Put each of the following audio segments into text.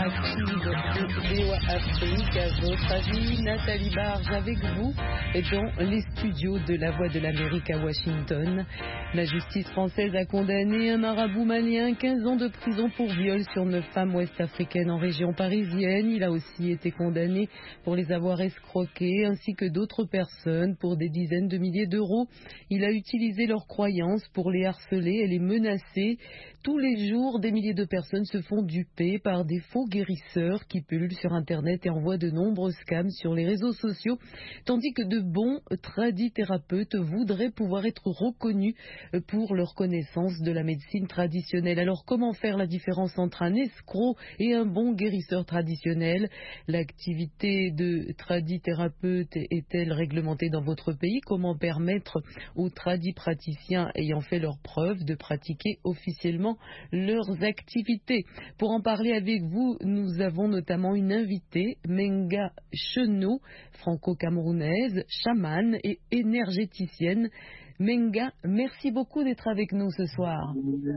active de VOA Afrique. À votre avis, Nathalie Barge avec vous dans les studios de La Voix de l'Amérique à Washington. La justice française a condamné un marabout malien 15 ans de prison pour viol sur 9 femmes ouest-africaines en région parisienne. Il a aussi été condamné pour les avoir escroquées ainsi que d'autres personnes pour des dizaines de milliers d'euros. Il a utilisé leurs croyances pour les harceler et les menacer. Tous les jours, des milliers de personnes se font duper par des faux guérisseurs qui pullulent sur Internet et envoient de nombreux scams sur les réseaux sociaux, tandis que de bons tradithérapeutes voudraient pouvoir être reconnus pour leur connaissance de la médecine traditionnelle. Alors, comment faire la différence entre un escroc et un bon guérisseur traditionnel? L'activité de tradithérapeute est-elle réglementée dans votre pays? Comment permettre aux tradipraticiens ayant fait leurs preuves de pratiquer officiellement leurs activités? Pour en parler avec vous, nous avons notamment une invitée, Menga Chenot, franco-camerounaise, chamane et énergéticienne. Menga, merci beaucoup d'être avec nous ce soir.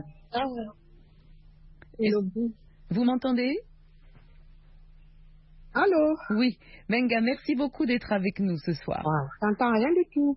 Vous m'entendez? Allô? Oui, Menga, merci beaucoup d'être avec nous ce soir. J'entends rien du tout.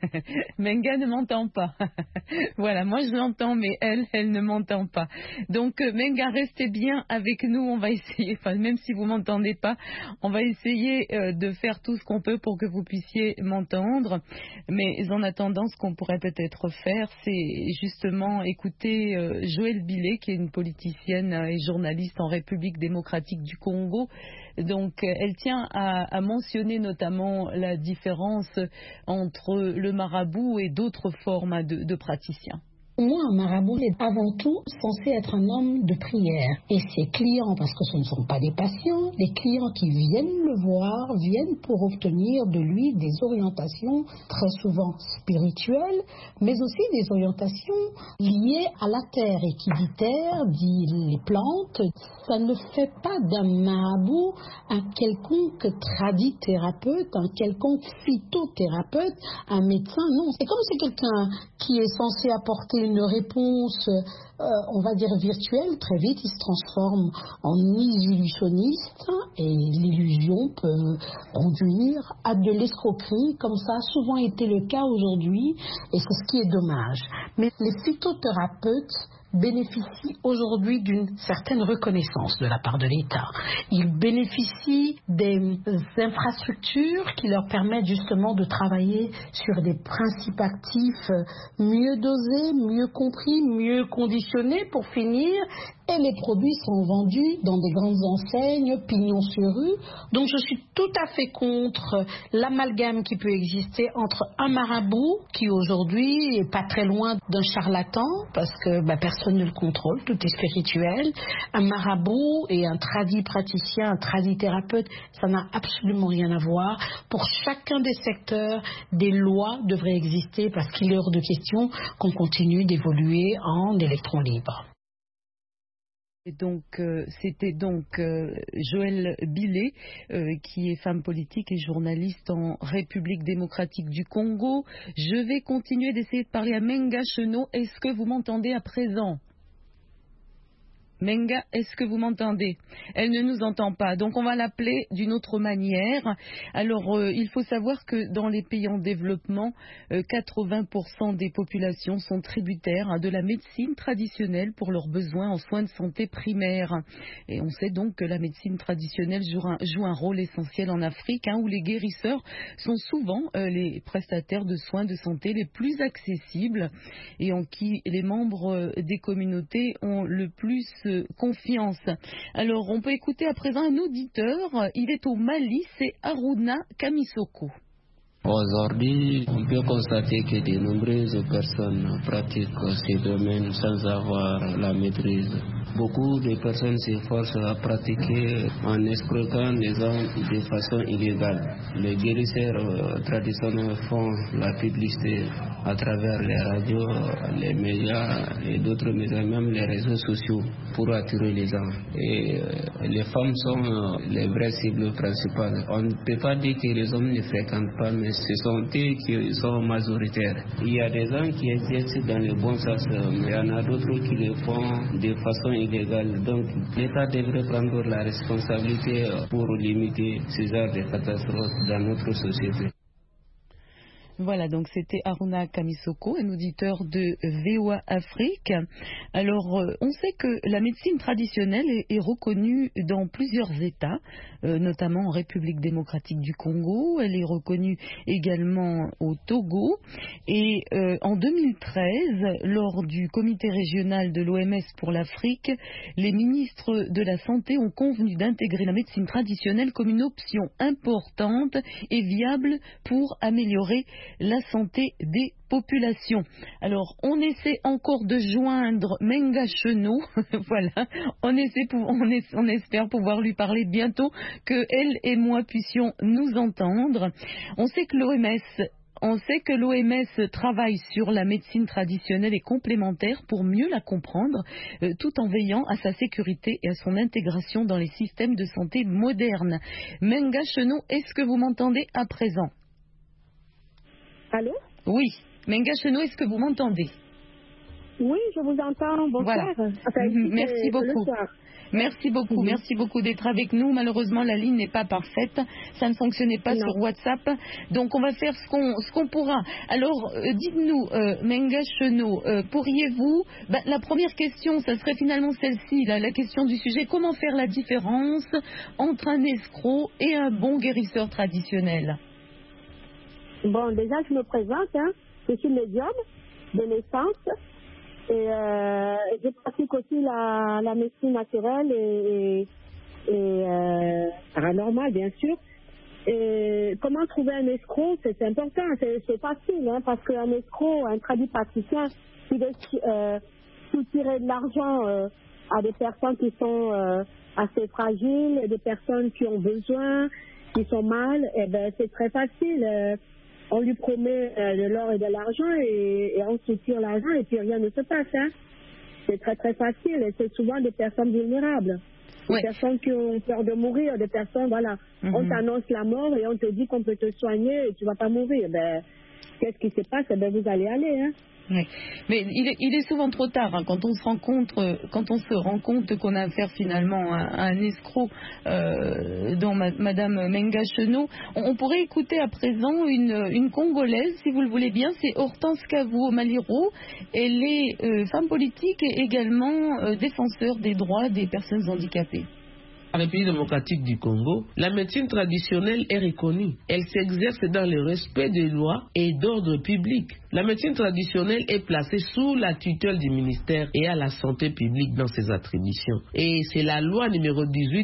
Menga ne m'entend pas. Voilà, moi je l'entends, mais elle ne m'entend pas. Donc Menga, restez bien avec nous. On va essayer, même si vous m'entendez pas, on va essayer de faire tout ce qu'on peut pour que vous puissiez m'entendre. Mais en attendant, ce qu'on pourrait peut-être faire, c'est justement écouter Joëlle Billet, qui est une politicienne et journaliste en République démocratique du Congo. Donc, elle tient à mentionner notamment la différence entre le marabout et d'autres formes de praticiens. Pour moi, un marabout est avant tout censé être un homme de prière. Et ses clients, parce que ce ne sont pas des patients, les clients qui viennent le voir, viennent pour obtenir de lui des orientations très souvent spirituelles, mais aussi des orientations liées à la terre. Et qui dit terre, dit les plantes. Ça ne fait pas d'un marabout un quelconque tradithérapeute, un quelconque phytothérapeute, un médecin, non. Et comme c'est quelqu'un qui est censé apporter une réponse, on va dire virtuelle, très vite il se transforme en illusionniste et l'illusion peut conduire à de l'escroquerie, comme ça a souvent été le cas aujourd'hui, et c'est ce qui est dommage. Mais les phytothérapeutes bénéficient aujourd'hui d'une certaine reconnaissance de la part de l'État. Ils bénéficient des infrastructures qui leur permettent justement de travailler sur des principes actifs mieux dosés, mieux compris, mieux conditionnés pour finir. Et les produits sont vendus dans des grandes enseignes, pignon sur rue. Donc je suis tout à fait contre l'amalgame qui peut exister entre un marabout, qui aujourd'hui est pas très loin d'un charlatan, parce que personne ne le contrôle, tout est spirituel. Un marabout et un tradipraticien, un tradithérapeute, ça n'a absolument rien à voir. Pour chacun des secteurs, des lois devraient exister, parce qu'il est hors de question qu'on continue d'évoluer en électrons libres. Et donc, c'était donc Joëlle Billet, qui est femme politique et journaliste en République démocratique du Congo. Je vais continuer d'essayer de parler à Menga Chenot. Est-ce que vous m'entendez à présent? Menga, est-ce que vous m'entendez? Elle ne nous entend pas, donc on va l'appeler d'une autre manière. Alors, il faut savoir que dans les pays en développement, 80% des populations sont tributaires de la médecine traditionnelle pour leurs besoins en soins de santé primaires. Et on sait donc que la médecine traditionnelle joue un rôle essentiel en Afrique, où les guérisseurs sont souvent les prestataires de soins de santé les plus accessibles et en qui les membres des communautés ont le plus confiance. Alors, on peut écouter à présent un auditeur. Il est au Mali, c'est Aruna Kamisoko. Aujourd'hui, on peut constater que de nombreuses personnes pratiquent ces domaines sans avoir la maîtrise. Beaucoup de personnes s'efforcent à pratiquer en escroquant les gens de façon illégale. Les guérisseurs traditionnels font la publicité à travers les radios, les médias et d'autres médias, même les réseaux sociaux, pour attirer les gens. Et les femmes sont les vraies cibles principales. On ne peut pas dire que les hommes ne fréquentent pas, mais ce sont eux qui sont majoritaires. Il y a des gens qui exercent dans le bon sens, mais il y en a d'autres qui le font de façon illégale. Donc l'État devrait prendre la responsabilité pour limiter ce genre de catastrophes dans notre société. Voilà, donc c'était Aruna Kamisoko, un auditeur de VOA Afrique. Alors, on sait que la médecine traditionnelle est reconnue dans plusieurs États, notamment en République démocratique du Congo. Elle est reconnue également au Togo. Et en 2013, lors du comité régional de l'OMS pour l'Afrique, les ministres de la Santé ont convenu d'intégrer la médecine traditionnelle comme une option importante et viable pour améliorer la santé des populations. Alors, on essaie encore de joindre Menga Chenot. Voilà, on espère pouvoir lui parler bientôt, que elle et moi puissions nous entendre. On sait que l'OMS travaille sur la médecine traditionnelle et complémentaire pour mieux la comprendre, tout en veillant à sa sécurité et à son intégration dans les systèmes de santé modernes. Menga Chenot, est-ce que vous m'entendez à présent? Allô? Oui. Menga Chenot, est-ce que vous m'entendez? Oui, je vous entends. Bonsoir. Voilà. Enfin, Merci beaucoup. Merci beaucoup, merci beaucoup d'être avec nous. Malheureusement, la ligne n'est pas parfaite. Ça ne fonctionnait pas sur WhatsApp. Donc, on va faire ce qu'on pourra. Alors, dites-nous, Menga Chenot, pourriez-vous... la première question, ça serait finalement celle-ci, la question du sujet. Comment faire la différence entre un escroc et un bon guérisseur traditionnel? Bon, déjà, je me présente. Je suis médium de naissance. Et je pratique aussi la médecine naturelle et paranormale, bien sûr. Et comment trouver un escroc, c'est important, c'est facile, parce qu'un escroc, un tradipraticien, il veut soutirer de l'argent à des personnes qui sont assez fragiles, des personnes qui ont besoin, qui sont mal, et ben c'est très facile. On lui promet de l'or et de l'argent et on soutire l'argent et puis rien ne se passe. C'est très très facile et c'est souvent des personnes vulnérables. Des personnes qui ont peur de mourir, des personnes, voilà. On t'annonce la mort et on te dit qu'on peut te soigner et tu ne vas pas mourir. Ben, qu'est-ce qui se passe? Ben, vous allez aller. Oui. Mais il est souvent trop tard quand on se rend compte qu'on a affaire finalement à un escroc dont Madame Menga Chenot. On pourrait écouter à présent une Congolaise, si vous le voulez bien, c'est Hortense Kavuo Maliro. Elle est femme politique et également défenseur des droits des personnes handicapées. En République démocratique du Congo, la médecine traditionnelle est reconnue. Elle s'exerce dans le respect des lois et d'ordre public. La médecine traditionnelle est placée sous la tutelle du ministère et à la santé publique dans ses attributions. Et c'est la loi numéro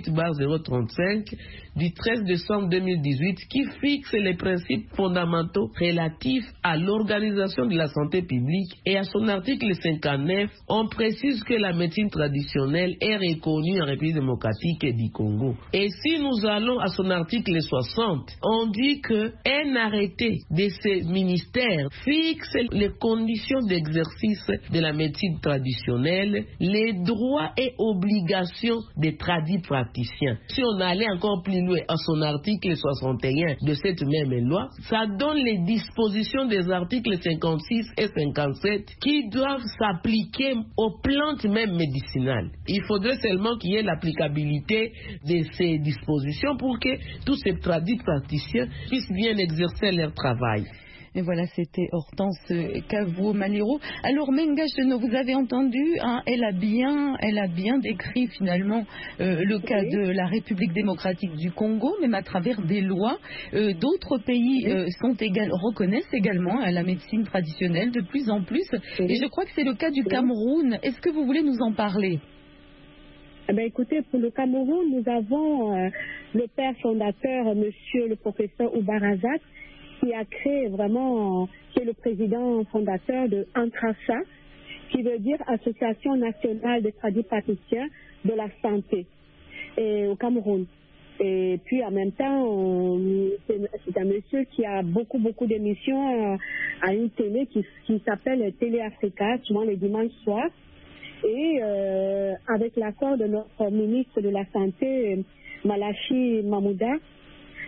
18/035 du 13 décembre 2018 qui fixe les principes fondamentaux relatifs à l'organisation de la santé publique. Et à son article 59, on précise que la médecine traditionnelle est reconnue en République démocratique du Congo. Et si nous allons à son article 60, on dit qu'un arrêté de ce ministère fixe les conditions d'exercice de la médecine traditionnelle, les droits et obligations des tradis praticiens. Si on allait encore plus loin à son article 61 de cette même loi, ça donne les dispositions des articles 56 et 57 qui doivent s'appliquer aux plantes même médicinales. Il faudrait seulement qu'il y ait l'applicabilité de ces dispositions pour que tous ces tradis praticiens puissent bien exercer leur travail. Et voilà, c'était Hortense Kavuo Maliro. Alors, Menga Chenot, vous avez entendu, elle a bien décrit finalement le cas de la République démocratique du Congo, même à travers des lois. D'autres pays reconnaissent également la médecine traditionnelle de plus en plus. Et je crois que c'est le cas du Cameroun. Est-ce que vous voulez nous en parler? Écoutez, pour le Cameroun, nous avons le père fondateur, monsieur le professeur Oubarazat, qui a créé vraiment, qui est le président fondateur de ANTRASA, qui veut dire Association nationale des tradipraticiens de la santé au Cameroun. Et puis en même temps, c'est un monsieur qui a beaucoup d'émissions à une télé qui s'appelle Télé Africa, souvent les dimanches soirs. Et avec l'accord de notre ministre de la Santé, Malachi Mamouda,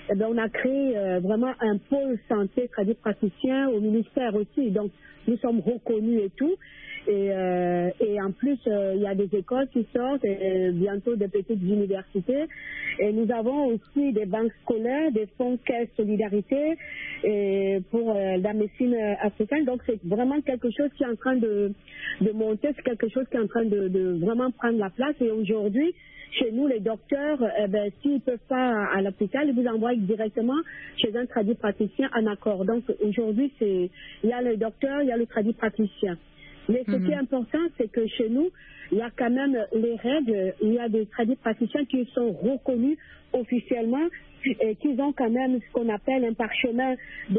eh bien, on a créé vraiment un pôle santé praticien au ministère aussi. Donc, nous sommes reconnus et tout. Et en plus, il y a des écoles qui sortent, et bientôt des petites universités. Et nous avons aussi des banques scolaires, des fonds caisse solidarité et pour la médecine africaine. Donc, c'est vraiment quelque chose qui est en train de monter, c'est quelque chose qui est en train de vraiment prendre la place. Et aujourd'hui, chez nous, les docteurs, s'ils ne peuvent pas à l'hôpital, ils vous envoient directement chez un praticien en accord. Donc, aujourd'hui, il y a le docteur, il y a le praticien. Mais ce qui est important, c'est que chez nous, il y a quand même les règles, il y a des praticiens qui sont reconnus officiellement et qui ont quand même ce qu'on appelle un parchemin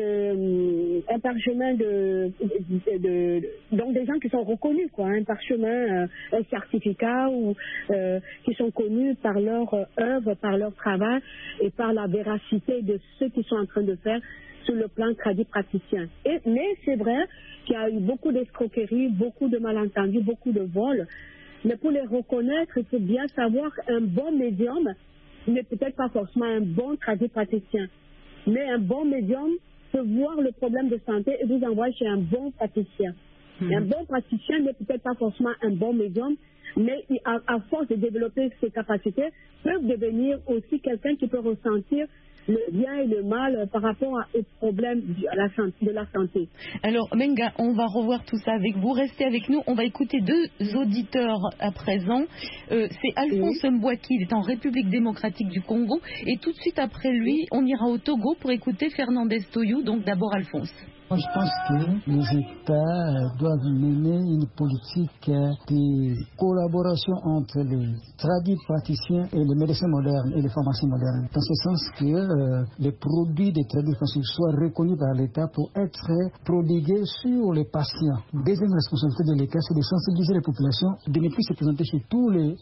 donc des gens qui sont reconnus, quoi, un parchemin, un certificat ou qui sont connus par leur œuvre, par leur travail et par la véracité de ce qu'ils sont en train de faire sur le plan praticien. Mais c'est vrai qu'il y a eu beaucoup d'escroqueries, beaucoup de malentendus, beaucoup de vols. Mais pour les reconnaître, il faut bien savoir un bon médium, mais peut-être pas forcément un bon praticien. Mais un bon médium peut voir le problème de santé et vous envoyer chez un bon praticien. Un bon praticien n'est peut-être pas forcément un bon médium, mais à force de développer ses capacités, peuvent devenir aussi quelqu'un qui peut ressentir le bien et le mal par rapport aux problèmes de la santé. Alors, Menga, on va revoir tout ça avec vous. Restez avec nous. On va écouter deux auditeurs à présent. C'est Alphonse Mbouaki, il est en République démocratique du Congo. Et tout de suite après lui, on ira au Togo pour écouter Fernandez Toyou. Donc d'abord Alphonse. Moi, je pense que les États doivent mener une politique de collaboration entre les praticiens et les médecins modernes et les pharmacies modernes. Dans ce sens que les produits des praticiens soient reconnus par l'État pour être prodigués sur les patients. Deuxième responsabilité de l'État, c'est de sensibiliser les populations, de ne plus se présenter chez tous les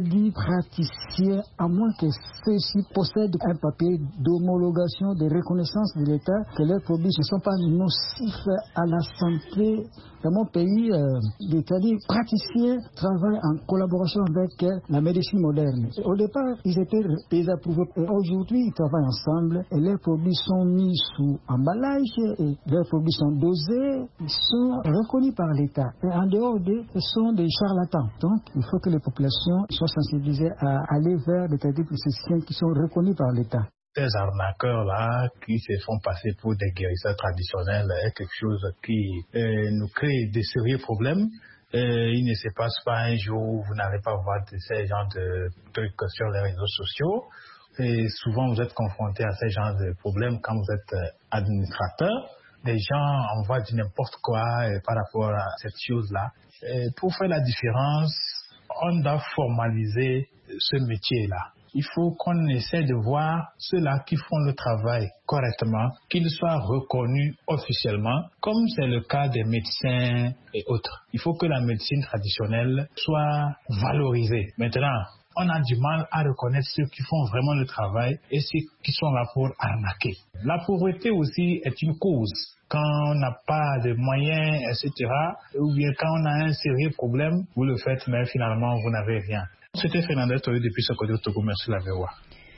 praticiens, à moins que ceux-ci possèdent un papier d'homologation, de reconnaissance de l'État, que leurs produits ne sont pas nocifs à la santé. Dans mon pays, les praticiens travaillent en collaboration avec la médecine moderne. Au départ, ils étaient désapprouvés. Aujourd'hui, ils travaillent ensemble et leurs produits sont mis sous emballage et leurs produits sont dosés. Ils sont reconnus par l'État. Et en dehors d'eux, ce sont des charlatans. Donc, il faut que les populations soient sensibilisées à aller vers des praticiens qui sont reconnus par l'État. Ces arnaqueurs-là qui se font passer pour des guérisseurs traditionnels est quelque chose qui nous crée de sérieux problèmes. Il ne se passe pas un jour où vous n'allez pas voir ces genres de trucs sur les réseaux sociaux. Et souvent, vous êtes confronté à ces genres de problèmes quand vous êtes administrateur. Les gens envoient du n'importe quoi par rapport à cette chose-là. Et pour faire la différence, on doit formaliser ce métier-là. Il faut qu'on essaie de voir ceux-là qui font le travail correctement, qu'ils soient reconnus officiellement, comme c'est le cas des médecins et autres. Il faut que la médecine traditionnelle soit valorisée. Maintenant, on a du mal à reconnaître ceux qui font vraiment le travail et ceux qui sont là pour arnaquer. La pauvreté aussi est une cause. Quand on n'a pas de moyens, etc., ou bien quand on a un sérieux problème, vous le faites, mais finalement, vous n'avez rien. C'était Fernandez Toyou depuis Sokoto Togo. Merci la VOA.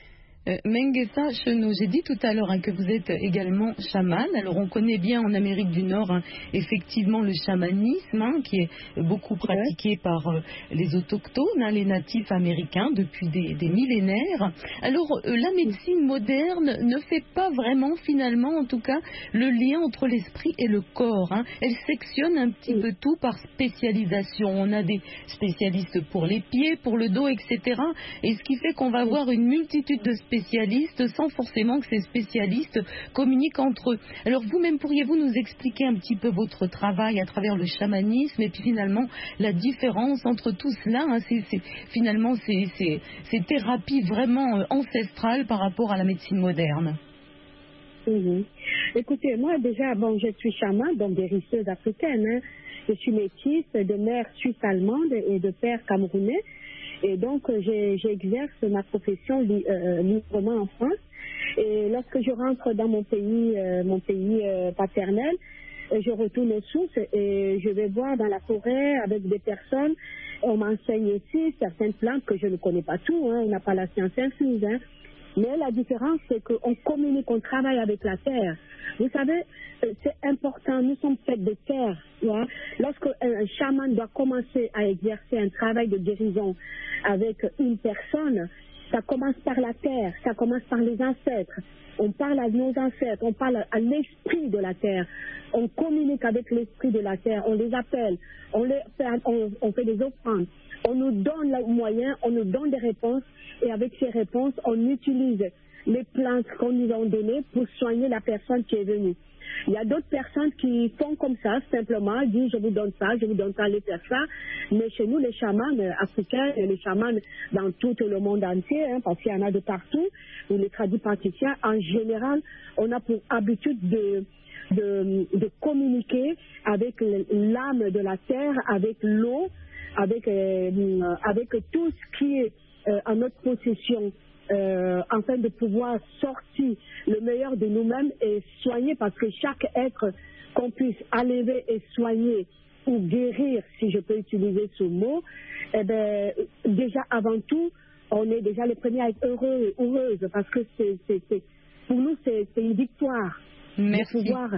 Menguesa Chenou, j'ai dit tout à l'heure que vous êtes également chaman. Alors on connaît bien en Amérique du Nord effectivement le chamanisme qui est beaucoup pratiqué par les autochtones, les natifs américains depuis des millénaires. Alors la médecine moderne ne fait pas vraiment finalement en tout cas le lien entre l'esprit et le corps. Elle sectionne un petit peu tout par spécialisation. On a des spécialistes pour les pieds, pour le dos, etc. Et ce qui fait qu'on va avoir une multitude de spécialistes sans forcément que ces spécialistes communiquent entre eux. Alors vous-même, pourriez-vous nous expliquer un petit peu votre travail à travers le chamanisme et puis finalement la différence entre tout cela, finalement ces thérapies vraiment ancestrales par rapport à la médecine moderne? Écoutez, moi déjà, je suis chaman, donc guérisseuse africaine. Je suis métisse de mère suisse-allemande et de père camerounais. Et donc, j'exerce ma profession librement en France. Et lorsque je rentre dans mon pays paternel, je retourne aux sources et je vais voir dans la forêt avec des personnes. On m'enseigne aussi certaines plantes que je ne connais pas tout. On n'a pas la science infuse. Mais la différence, c'est qu'on communique, on travaille avec la terre. Vous savez, c'est important, nous sommes faits de terre. Ouais. Lorsque un chaman doit commencer à exercer un travail de guérison avec une personne, ça commence par la terre, ça commence par les ancêtres. On parle à nos ancêtres, on parle à l'esprit de la terre. On communique avec l'esprit de la terre, on les appelle, on fait des offrandes. On nous donne les moyens, on nous donne des réponses et avec ces réponses, on utilise les plantes qu'on nous a données pour soigner la personne qui est venue. Il y a d'autres personnes qui font comme ça, simplement, disent je vous donne ça, allez faire ça. Mais chez nous, les chamans africains et les chamans dans tout le monde entier, parce qu'il y en a de partout, ou les tradipraticiens, en général, on a pour habitude de communiquer avec l'âme de la terre, avec l'eau, avec tout ce qui est en notre possession, afin de pouvoir sortir le meilleur de nous-mêmes et soigner, parce que chaque être qu'on puisse enlever et soigner ou guérir, si je peux utiliser ce mot, eh ben, déjà avant tout, on est déjà les premiers à être heureux et heureuses, parce que pour nous, c'est une victoire. Merci. De pouvoir,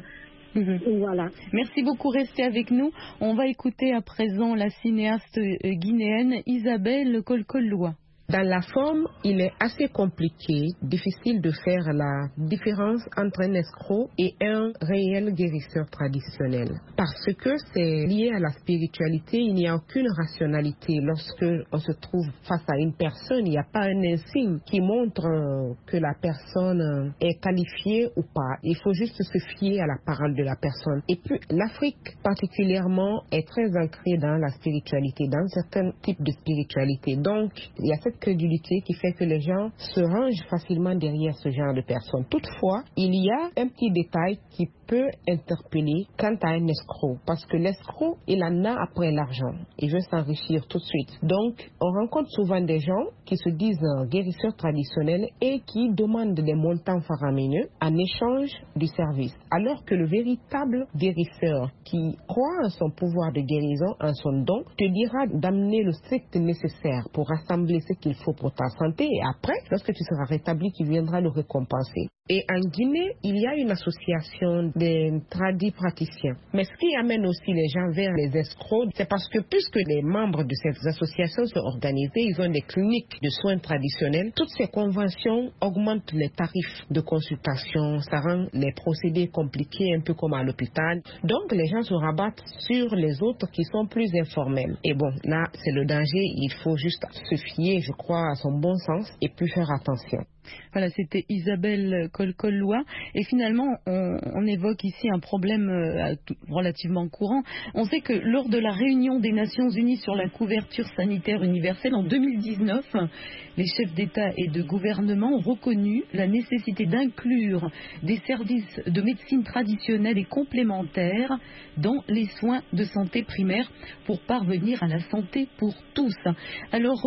voilà. Merci beaucoup, restez avec nous. On va écouter à présent la cinéaste guinéenne Isabelle Kolkoloa. Dans la forme, il est assez compliqué, difficile de faire la différence entre un escroc et un réel guérisseur traditionnel. Parce que c'est lié à la spiritualité, il n'y a aucune rationalité. Lorsque on se trouve face à une personne, il n'y a pas un insigne qui montre que la personne est qualifiée ou pas. Il faut juste se fier à la parole de la personne. Et puis, l'Afrique particulièrement est très ancrée dans la spiritualité, dans certains types de spiritualité. Donc, il y a cette crédulité qui fait que les gens se rangent facilement derrière ce genre de personnes. Toutefois, il y a un petit détail qui peut interpeller quant à un escroc, parce que l'escroc, il en a après l'argent. Il veut s'enrichir tout de suite. Donc, on rencontre souvent des gens qui se disent guérisseurs traditionnels et qui demandent des montants faramineux en échange du service. Alors que le véritable guérisseur qui croit en son pouvoir de guérison, en son don, te dira d'amener le strict nécessaire pour rassembler ce qu'il faut pour ta santé, et après, lorsque tu seras rétabli, tu viendras le récompenser. Et en Guinée, il y a une association des tradipraticiens. Mais ce qui amène aussi les gens vers les escrocs, c'est parce que puisque les membres de ces associations sont organisés, ils ont des cliniques de soins traditionnels, toutes ces conventions augmentent les tarifs de consultation, ça rend les procédés compliqués, un peu comme à l'hôpital. Donc les gens se rabattent sur les autres qui sont plus informels. Et bon, là, c'est le danger, il faut juste se fier, je crois, à son bon sens et puis faire attention. Voilà, c'était Isabelle Kolkoloa. Et finalement, on évoque ici un problème relativement courant. On sait que lors de la réunion des Nations Unies sur la couverture sanitaire universelle en 2019, les chefs d'État et de gouvernement ont reconnu la nécessité d'inclure des services de médecine traditionnelle et complémentaires dans les soins de santé primaire pour parvenir à la santé pour tous. Alors,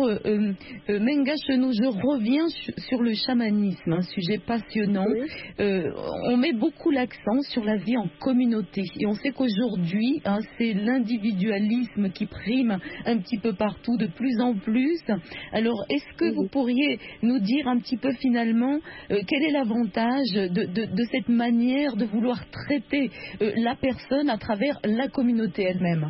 Menga Chenou, je reviens sur le chamanisme, un sujet passionnant. On met beaucoup l'accent sur la vie en communauté et on sait qu'aujourd'hui, c'est l'individualisme qui prime un petit peu partout, de plus en plus. Alors, est-ce que vous pourriez nous dire un petit peu finalement quel est l'avantage de cette manière de vouloir traiter la personne à travers la communauté elle-même?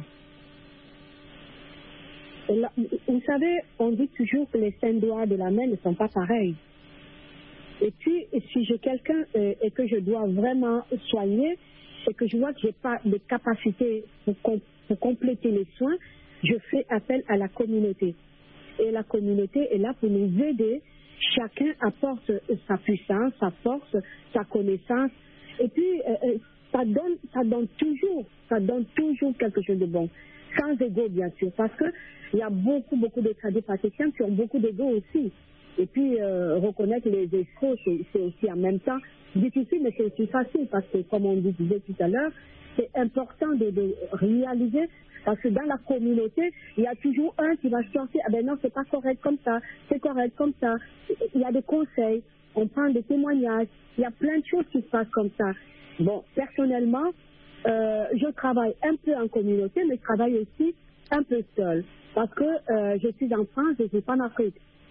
Vous savez, on dit toujours que les 5 doigts de la main ne sont pas pareils. Et puis, si j'ai quelqu'un et que je dois vraiment soigner, et que je vois que je n'ai pas de capacité pour compléter les soins, je fais appel à la communauté. Et la communauté est là pour nous aider. Chacun apporte sa puissance, sa force, sa connaissance. Et puis, ça donne toujours quelque chose de bon. Sans ego, bien sûr, parce qu'il y a beaucoup de tradipraticiens qui ont beaucoup d'ego aussi. Et puis, reconnaître les escrocs, c'est aussi en même temps difficile, mais c'est aussi facile, parce que, comme on disait tout à l'heure, c'est important de réaliser, parce que dans la communauté, il y a toujours un qui va sortir, ah ben non, c'est pas correct comme ça, c'est correct comme ça. Il y a des conseils, on prend des témoignages, il y a plein de choses qui se passent comme ça. Bon, personnellement, je travaille un peu en communauté, mais je travaille aussi un peu seule, parce que je suis en France, je ne suis pas en Afrique. Et puis, il y a des gens qui sont là, qui sont là pour nous aider, qui sont là pour nous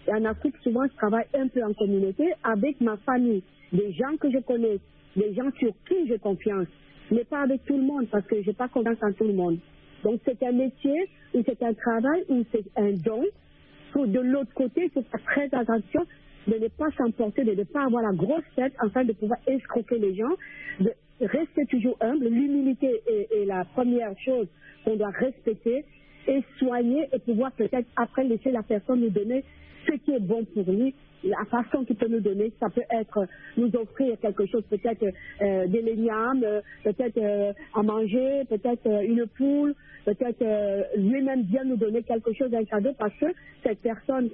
Et en Afrique, souvent, je travaille un peu en communauté avec ma famille, des gens que je connais, des gens sur qui j'ai confiance, mais pas avec tout le monde parce que je n'ai pas confiance en tout le monde. Donc, c'est un métier ou c'est un travail ou c'est un don. De l'autre côté, il faut faire très attention de ne pas s'emporter, de ne pas avoir la grosse tête afin de pouvoir escroquer les gens, de rester toujours humble. L'humilité est la première chose qu'on doit respecter et soigner et pouvoir peut-être après laisser la personne nous donner ce qui est bon pour lui. La façon qu'il peut nous donner, ça peut être nous offrir quelque chose, peut-être des légumes, peut-être à manger, peut-être une poule, peut-être lui-même bien nous donner quelque chose, un cadeau, parce que cette personne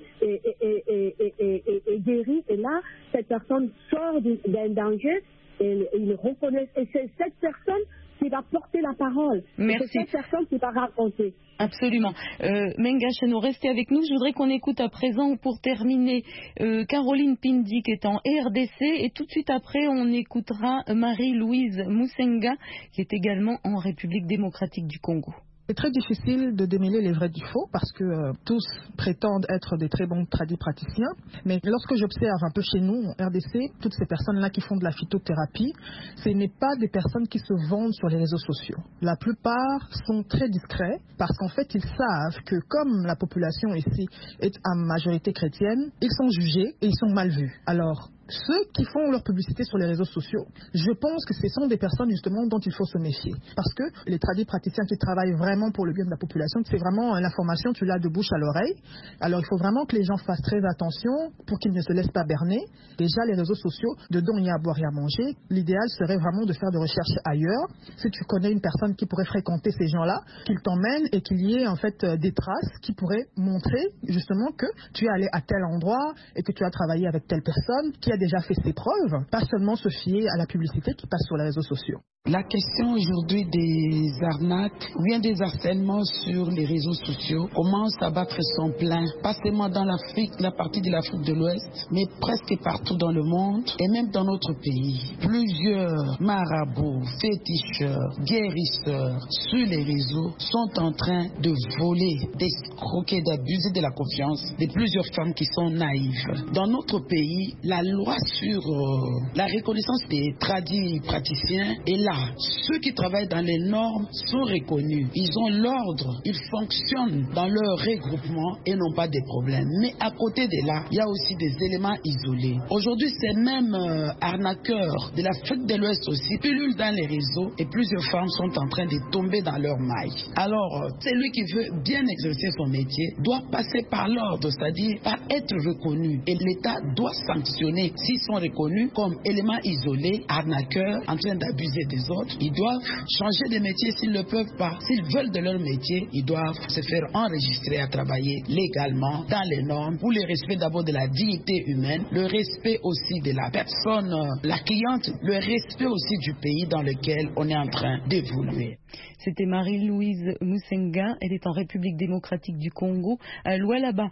est guérie et là, cette personne sort d'un danger et il reconnaît. Et c'est cette personne qui va porter la parole. Merci. C'est cette personne qui va raconter. Absolument. Menga Chenot, restez avec nous. Je voudrais qu'on écoute à présent, pour terminer, Caroline Pindi qui est en RDC. Et tout de suite après, on écoutera Marie-Louise Musenga qui est également en République démocratique du Congo. C'est très difficile de démêler les vrais du faux parce que tous prétendent être des très bons praticiens. Mais lorsque j'observe un peu chez nous, en RDC, toutes ces personnes-là qui font de la phytothérapie, ce n'est pas des personnes qui se vendent sur les réseaux sociaux. La plupart sont très discrets parce qu'en fait, ils savent que comme la population ici est à majorité chrétienne, ils sont jugés et ils sont mal vus. Alors, ceux qui font leur publicité sur les réseaux sociaux, je pense que ce sont des personnes justement dont il faut se méfier. Parce que les praticiens qui travaillent vraiment pour le bien de la population, c'est vraiment l'information, tu l'as de bouche à l'oreille. Alors il faut vraiment que les gens fassent très attention pour qu'ils ne se laissent pas berner. Déjà les réseaux sociaux, dedans il y a à boire et à manger. L'idéal serait vraiment de faire des recherches ailleurs. Si tu connais une personne qui pourrait fréquenter ces gens-là, qu'il t'emmène et qu'il y ait en fait des traces qui pourraient montrer justement que tu es allé à tel endroit et que tu as travaillé avec telle personne qui a déjà fait ses preuves, pas seulement se fier à la publicité qui passe sur les réseaux sociaux. La question aujourd'hui des arnaques ou bien des harcèlements sur les réseaux sociaux commence à battre son plein, pas seulement dans l'Afrique, la partie de l'Afrique de l'Ouest, mais presque partout dans le monde et même dans notre pays. Plusieurs marabouts, féticheurs, guérisseurs sur les réseaux sont en train de voler, d'escroquer, d'abuser de la confiance de plusieurs femmes qui sont naïves. Dans notre pays, la loi sur la reconnaissance des praticiens est là. Ceux qui travaillent dans les normes sont reconnus. Ils ont l'ordre. Ils fonctionnent dans leur regroupement et n'ont pas de problème. Mais à côté de là, il y a aussi des éléments isolés. Aujourd'hui, ces mêmes arnaqueurs de l'Afrique de l'Ouest aussi pullulent dans les réseaux et plusieurs femmes sont en train de tomber dans leur maille. Alors, celui qui veut bien exercer son métier doit passer par l'ordre, c'est-à-dire par être reconnu. Et l'État doit sanctionner s'ils sont reconnus comme éléments isolés, arnaqueurs, en train d'abuser des autres. Ils doivent changer de métier s'ils ne peuvent pas. S'ils veulent de leur métier, ils doivent se faire enregistrer à travailler légalement dans les normes pour le respect d'abord de la dignité humaine, le respect aussi de la personne, la cliente, le respect aussi du pays dans lequel on est en train d'évoluer. C'était Marie-Louise Musenga, elle est en République démocratique du Congo, à Lualaba.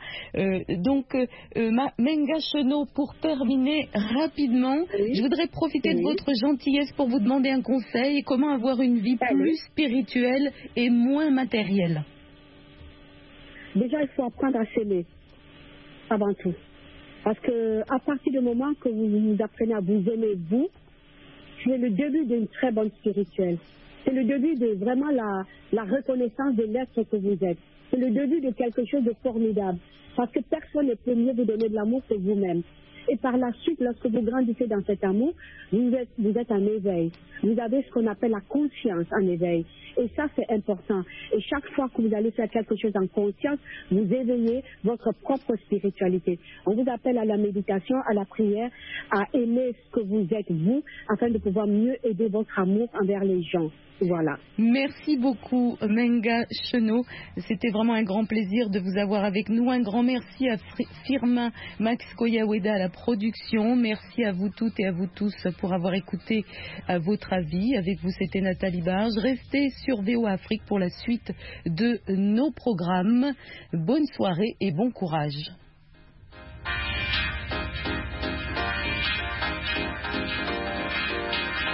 Menga Chenot, pour terminer rapidement, je voudrais profiter de votre gentillesse pour vous demander un conseil. Comment avoir une vie plus spirituelle et moins matérielle? Déjà, il faut apprendre à s'aimer, avant tout. Parce que à partir du moment que vous apprenez à vous aimer, c'est le début d'une très bonne spirituelle. C'est le début de vraiment la reconnaissance de l'être que vous êtes. C'est le début de quelque chose de formidable. Parce que personne ne peut mieux vous donner de l'amour que vous-même. Et par la suite, lorsque vous grandissez dans cet amour, vous êtes en éveil. Vous avez ce qu'on appelle la conscience en éveil. Et ça, c'est important. Et chaque fois que vous allez faire quelque chose en conscience, vous éveillez votre propre spiritualité. On vous appelle à la méditation, à la prière, à aimer ce que vous êtes, vous, afin de pouvoir mieux aider votre amour envers les gens. Voilà. Merci beaucoup, Menga Chenot. C'était vraiment un grand plaisir de vous avoir avec nous. Un grand merci à Firmin Max Koyaweda à la production. Merci à vous toutes et à vous tous pour avoir écouté votre avis. Avec vous, c'était Nathalie Barge. Restez sur VOA Afrique pour la suite de nos programmes. Bonne soirée et bon courage.